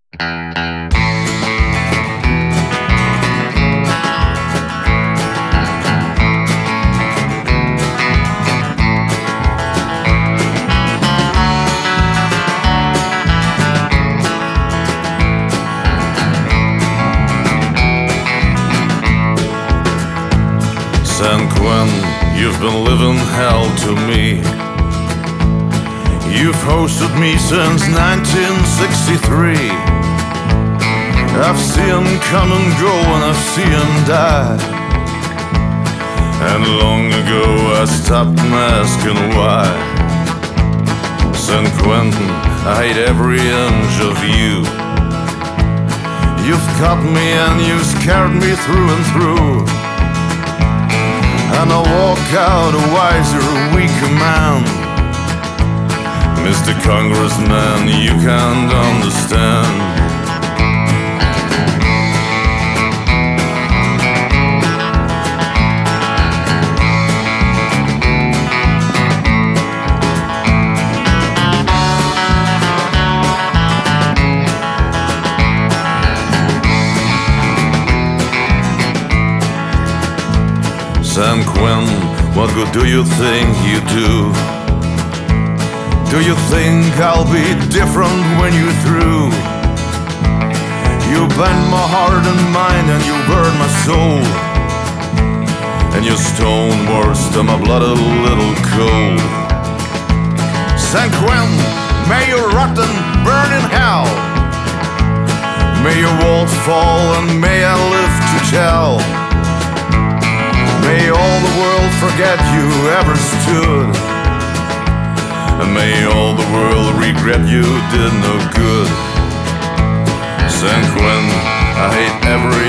San Quentin, you've been living hell to me. You've hosted me since 1963. I've seen him come and go and I've seen him die. And long ago I stopped asking why. San Quentin, I hate every inch of you. You've cut me and you've scared me through and through. And I walk out a wiser, weaker man. Mr. Congressman, you can't understand. San Quentin, what good do you think you do? Do you think I'll be different when you're through? You bend my heart and mind and you burn my soul. And your stone words to my blood a little cold. San Quentin, may you rot and burn in hell. May your walls fall and may I live to tell. May all the world forget you ever stood. And may all the world regret you did no good. San Quentin, I hate every